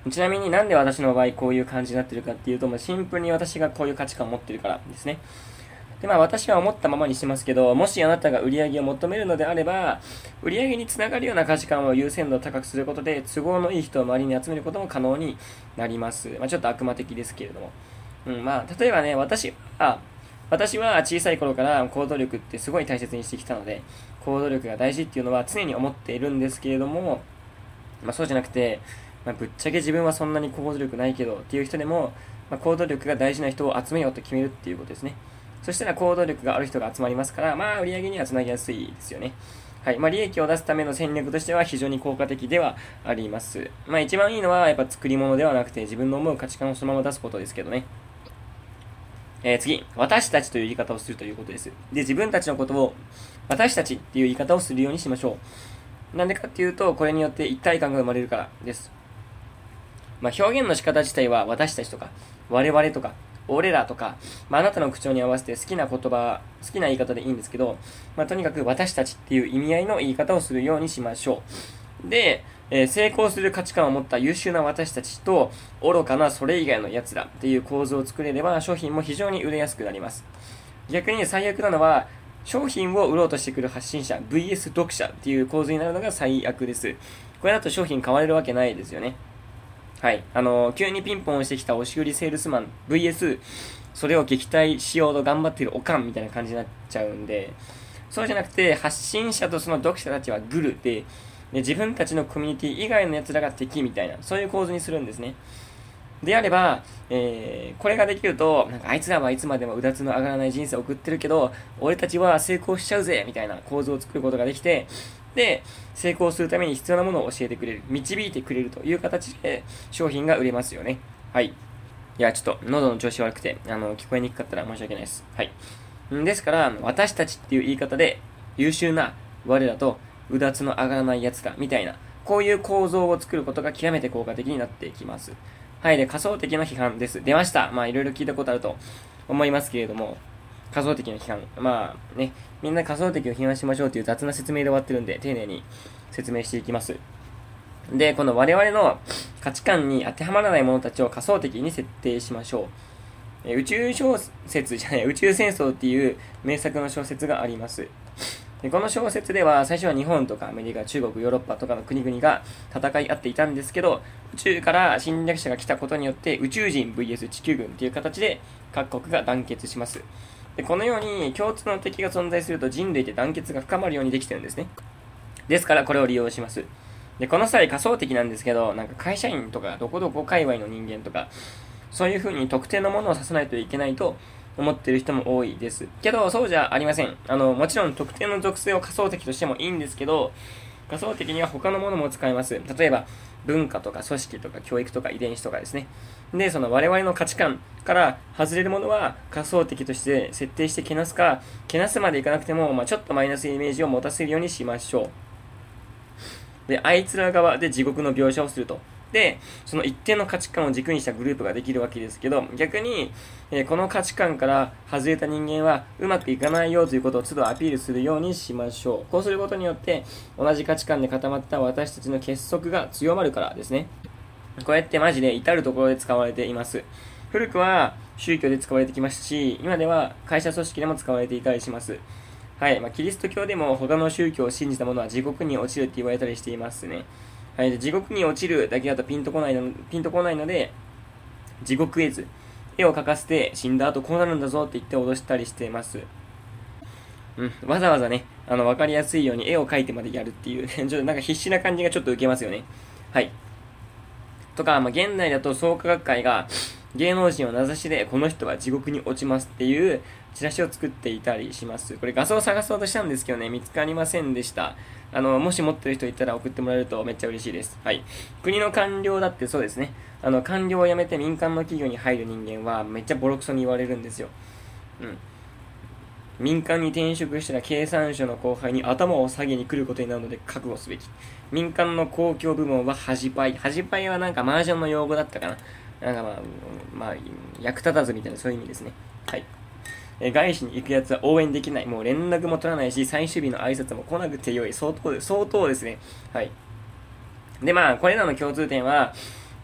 ちなみになんで私の場合こういう感じになってるかっていうと、もうシンプルに私がこういう価値観を持ってるからですね。で、まあ私は思ったままにしてますけど、もしあなたが売り上げを求めるのであれば、売り上げにつながるような価値観を優先度を高くすることで、都合のいい人を周りに集めることも可能になります。まあちょっと悪魔的ですけれども。うん、まあ例えばね、私は、私は小さい頃から行動力ってすごい大切にしてきたので、行動力が大事っていうのは常に思っているんですけれども、まあそうじゃなくて、まあ、ぶっちゃけ自分はそんなに行動力ないけどっていう人でも、まあ、行動力が大事な人を集めようと決めるっていうことですね。そしたら行動力がある人が集まりますから、まあ売り上げにはつなぎやすいですよね。はい。まあ利益を出すための戦略としては非常に効果的ではあります。まあ一番いいのはやっぱ作り物ではなくて自分の思う価値観をそのまま出すことですけどね。えー、次、私たちという言い方をするということです。で、自分たちのことを私たちっていう言い方をするようにしましょう。なんでかっていうと、これによって一体感が生まれるからです。まあ、表現の仕方自体は私たちとか、我々とか、俺らとか、まあ、あなたの口調に合わせて好きな言葉、好きな言い方でいいんですけど、まあ、とにかく私たちっていう意味合いの言い方をするようにしましょう。で、えー、成功する価値観を持った優秀な私たちと、愚かなそれ以外の奴らっていう構図を作れれば、商品も非常に売れやすくなります。逆に最悪なのは、商品を売ろうとしてくる発信者 ブイエス 読者っていう構図になるのが最悪です。これだと商品買われるわけないですよね。はい。あのー、急にピンポンしてきた押し売りセールスマン ブイエス それを撃退しようと頑張っているオカンみたいな感じになっちゃうんで、そうじゃなくて発信者とその読者たちはグルで、で自分たちのコミュニティ以外の奴らが敵みたいな、そういう構図にするんですね。であれば、えー、これができると、なんかあいつらはいつまでもうだつの上がらない人生を送ってるけど、俺たちは成功しちゃうぜみたいな構図を作ることができて、で、成功するために必要なものを教えてくれる、導いてくれるという形で商品が売れますよね。はい。いや、ちょっと喉の調子悪くて、あの、聞こえにくかったら申し訳ないです。はい。ですから、私たちっていう言い方で、優秀な我らと、うだつの上がらないやつだ、みたいな、こういう構造を作ることが極めて効果的になっていきます。はい。で、仮想的な批判です。出ました。まあ、いろいろ聞いたことあると思いますけれども、仮想的な批判。まあ、ね、みんな仮想的を批判しましょうという雑な説明で終わってるんで、丁寧に説明していきます。で、この我々の価値観に当てはまらない者たちを仮想的に設定しましょう。宇宙小説じゃない、宇宙戦争っていう名作の小説があります。でこの小説では最初は日本とかアメリカ、中国、ヨーロッパとかの国々が戦い合っていたんですけど、宇宙から侵略者が来たことによって宇宙人 ブイエス 地球軍っていう形で各国が団結します。でこのように共通の敵が存在すると人類って団結が深まるようにできてるんですね。ですからこれを利用します。でこの際仮想的なんですけど、なんか会社員とかどこどこ界隈の人間とか、そういう風に特定のものを指さないといけないと思っている人も多いです。けどそうじゃありません。あのもちろん特定の属性を仮想的としてもいいんですけど、仮想的には他のものも使えます。例えば文化とか組織とか教育とか遺伝子とかですね。で、その我々の価値観から外れるものは仮想的として設定してけなすか、けなすまでいかなくても、まあ、ちょっとマイナスイメージを持たせるようにしましょう。で、あいつら側で地獄の描写をすると。で、その一定の価値観を軸にしたグループができるわけですけど、逆に、えー、この価値観から外れた人間はうまくいかないよということを都度アピールするようにしましょう。こうすることによって同じ価値観で固まった私たちの結束が強まるからですね。こうやってマジで至るところで使われています。古くは宗教で使われてきましたし、今では会社組織でも使われていたりします。はい、まあ、キリスト教でも他の宗教を信じた者は地獄に落ちるって言われたりしていますね。はい、で地獄に落ちるだけだとピンとこないの、ピンとこないので、地獄絵図、絵を描かせて死んだ後こうなるんだぞって言って脅したりしています。うん、わざわざね、あの、わかりやすいように絵を描いてまでやるっていう、ちょっとなんか必死な感じがちょっと受けますよね。はい。とか、まあ、現代だと創価学会が芸能人を名指しでこの人は地獄に落ちますっていうチラシを作っていたりします。これ画像を探そうとしたんですけどね、見つかりませんでした。あの、もし持ってる人いたら送ってもらえるとめっちゃ嬉しいです。はい。国の官僚だってそうですね。あの、官僚を辞めて民間の企業に入る人間はめっちゃボロクソに言われるんですよ。うん。民間に転職したら経産省の後輩に頭を下げに来ることになるので覚悟すべき。民間の公共部門は恥パイ。恥パイはなんか麻雀の用語だったかな。なんかまあ、まあ、役立たずみたいなそういう意味ですね。はい。え外資に行くやつは応援できない。もう連絡も取らないし、最終日の挨拶も来なくてよい。相当で、相当ですね。はい。でまあ、これらの共通点は、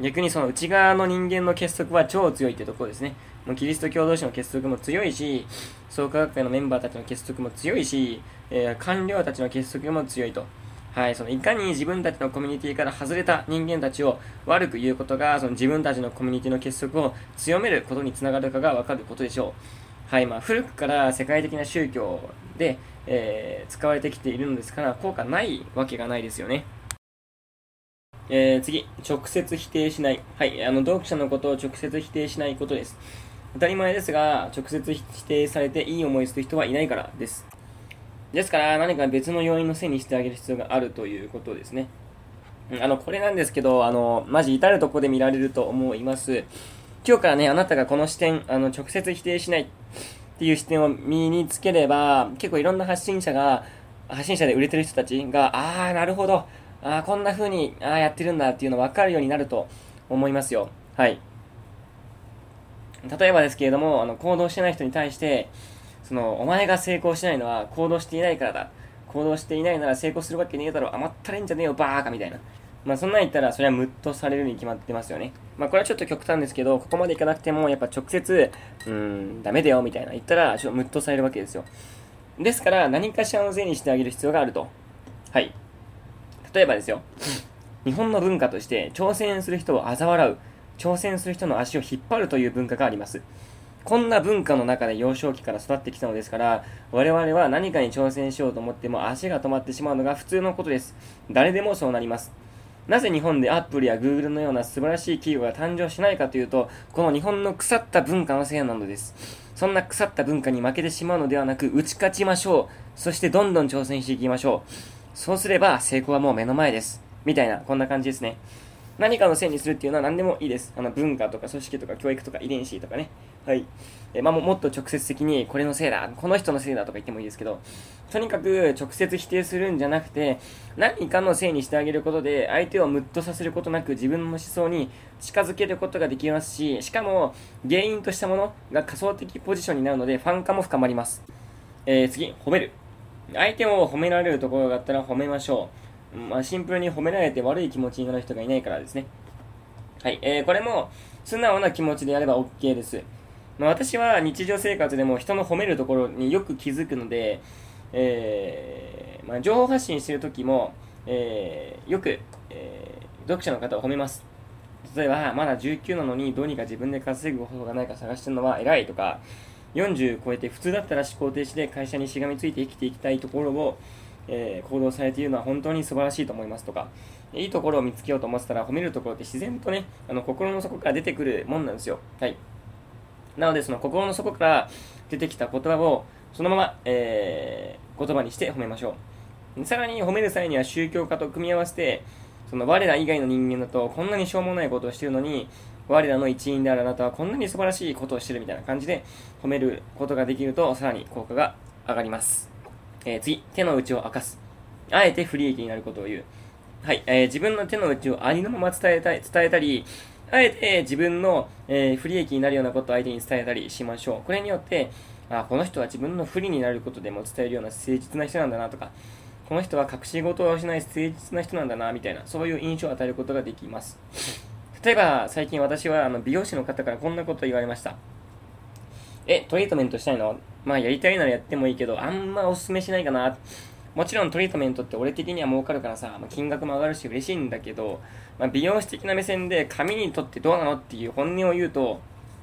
逆にその内側の人間の結束は超強いってところですね。もうキリスト教同士の結束も強いし、創価学会のメンバーたちの結束も強いし、えー、官僚たちの結束も強いと。はい、そのいかに自分たちのコミュニティから外れた人間たちを悪く言うことが、その自分たちのコミュニティの結束を強めることにつながるかがわかることでしょう。はい、まあ古くから世界的な宗教で、えー、使われてきているのですから、効果ないわけがないですよね。えー、次、直接否定しない。はい、あの読者のことを直接否定しないことです。当たり前ですが、直接否定されていい思いする人はいないからです。ですから、何か別の要因のせいにしてあげる必要があるということですね。あの、これなんですけど、あの、マジ至るところで見られると思います。今日からね、あなたがこの視点、あの、直接否定しないっていう視点を身につければ、結構いろんな発信者が、発信者で売れてる人たちが、あー、なるほど、あー、こんな風に、あー、やってるんだっていうの分かるようになると思いますよ。はい。例えばですけれども、あの、行動してない人に対して、その、お前が成功しないのは行動していないからだ。行動していないなら成功するわけねえだろ。甘ったれんじゃねえよ、バーカみたいな。まあ、そんなん言ったら、それはムッとされるに決まってますよね。まあ、これはちょっと極端ですけど、ここまでいかなくても、やっぱ直接、うーん、ダメだよ、みたいな言ったら、ちょっとムッとされるわけですよ。ですから、何かしらのせいにしてあげる必要があると。はい。例えばですよ。日本の文化として、挑戦する人を嘲笑う。挑戦する人の足を引っ張るという文化があります。こんな文化の中で幼少期から育ってきたのですから、我々は何かに挑戦しようと思っても足が止まってしまうのが普通のことです。誰でもそうなります。なぜ日本でアップルやグーグルのような素晴らしい企業が誕生しないかというと、この日本の腐った文化のせいなのです。そんな腐った文化に負けてしまうのではなく、打ち勝ちましょう。そしてどんどん挑戦していきましょう。そうすれば成功はもう目の前です。みたいな、こんな感じですね。何かのせいにするっていうのは何でもいいです。あの文化とか組織とか教育とか遺伝子とかね。はい。えまあ、もっと直接的にこれのせいだ、この人のせいだとか言ってもいいですけど、とにかく直接否定するんじゃなくて、何かのせいにしてあげることで相手をムッとさせることなく自分の思想に近づけることができますし、しかも原因としたものが仮想的ポジションになるのでファン化も深まります。えー、次、褒める。相手を褒められるところがあったら褒めましょう。まあ、シンプルに褒められて悪い気持ちになる人がいないからですね。はい、えー、これも素直な気持ちでやれば OK です。まあ、私は日常生活でも人の褒めるところによく気づくので、えーまあ、情報発信している時も、えー、よく、えー、読者の方を褒めます。例えば、まだじゅうきゅうなのにどうにか自分で稼ぐ方法がないか探してるのは偉いとか、よんじゅう超えて普通だったら思考停止で会社にしがみついて生きていきたいところを、えー、行動されているのは本当に素晴らしいと思いますとか、いいところを見つけようと思ってたら褒めるところって自然とね、あの心の底から出てくるもんなんですよ。はい。なのでその心の底から出てきた言葉をそのまま、えー、言葉にして褒めましょう。さらに褒める際には宗教家と組み合わせて、その我ら以外の人間だとこんなにしょうもないことをしているのに、我らの一員であるあなたはこんなに素晴らしいことをしているみたいな感じで褒めることができるとさらに効果が上がります。えー、次、手の内を明かす。あえて不利益になることを言う。はい、えー、自分の手の内をありのまま伝えたい、伝えたり、あえて自分の、えー、不利益になるようなことを相手に伝えたりしましょう。これによって、あ、この人は自分の不利になることでも伝えるような誠実な人なんだなとか、この人は隠し事をしない誠実な人なんだなみたいな、そういう印象を与えることができます。例えば、最近私はあの美容師の方からこんなことを言われました。え、トリートメントしたいの？まあやりたいならやってもいいけど、あんまおすすめしないかな。もちろんトリートメントって俺的には儲かるからさ、まあ、金額も上がるし嬉しいんだけど、まあ、美容師的な目線で髪にとってどうなのっていう本音を言うと、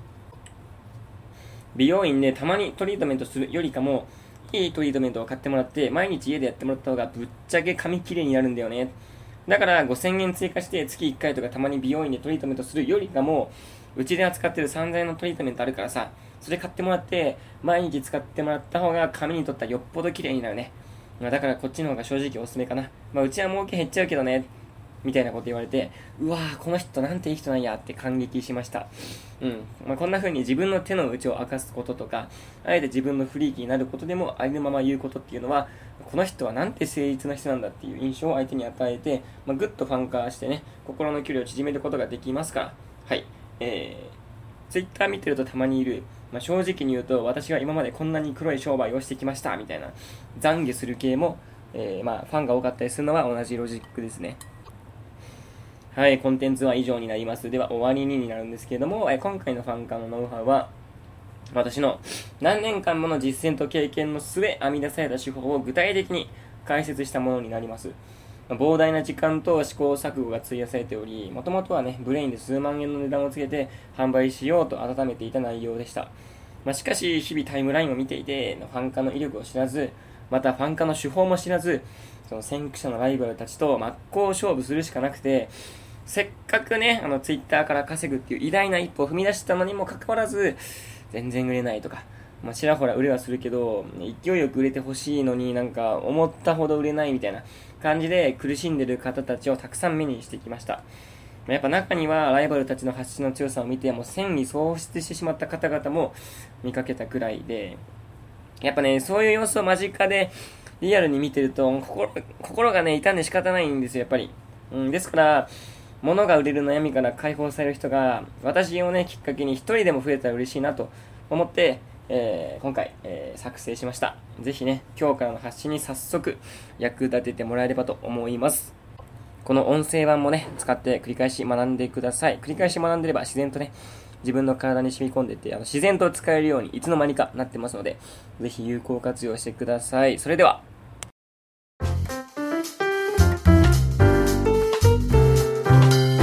美容院でたまにトリートメントするよりかも、いいトリートメントを買ってもらって毎日家でやってもらった方がぶっちゃけ髪きれいになるんだよね。だからごせんえん追加して月いっかいとかたまに美容院でトリートメントするよりかも、うちで扱ってるさんぜんえんのトリートメントあるからさ、それ買ってもらって毎日使ってもらった方が髪にとってはよっぽど綺麗になるね。だからこっちの方が正直おすすめかな。まあうちは儲け減っちゃうけどね。みたいなこと言われて、うわーこの人なんていい人なんやって感激しました。うん。まあこんな風に自分の手の内を明かすこととか、あえて自分の不利益になることでもありのまま言うことっていうのは、この人はなんて誠実な人なんだっていう印象を相手に与えて、まあ、ぐっとファン化してね、心の距離を縮めることができますから。はい。えー、ツイッター見てるとたまにいる、まあ、正直に言うと私は今までこんなに黒い商売をしてきましたみたいな懺悔する系も、えー、まあファンが多かったりするのは同じロジックですね。 はい、コンテンツは以上になります。では終わりにになるんですけれども、え今回のファン化のノウハウは、私の何年間もの実践と経験の末編み出された手法を具体的に解説したものになります。膨大な時間と試行錯誤が費やされており、もともとはね、ブレインで数万円の値段をつけて販売しようと温めていた内容でした。まあ、しかし、日々タイムラインを見ていて、ファン化の威力を知らず、またファン化の手法も知らず、その先駆者のライバルたちと真っ向勝負するしかなくて、せっかくね、あの、ツイッターから稼ぐっていう偉大な一歩を踏み出したのにもかかわらず、全然売れないとか、まあ、ちらほら売れはするけど、勢いよく売れてほしいのになんか思ったほど売れないみたいな感じで苦しんでる方たちをたくさん目にしてきました。やっぱ中にはライバルたちの発信の強さを見てもう戦意喪失してしまった方々も見かけたくらいで、やっぱね、そういう様子を間近でリアルに見てると心、心がね、痛んで仕方ないんですよ、やっぱり。うん、ですから、物が売れる悩みから解放される人が、私をね、きっかけに一人でも増えたら嬉しいなと思って、えー、今回、えー、作成しました。ぜひね、今日からの発信に早速役立ててもらえればと思います。この音声版もね、使って繰り返し学んでください。繰り返し学んでれば自然とね、自分の体に染み込んでいって、あの自然と使えるようにいつの間にかなってますので、ぜひ有効活用してください。それでは、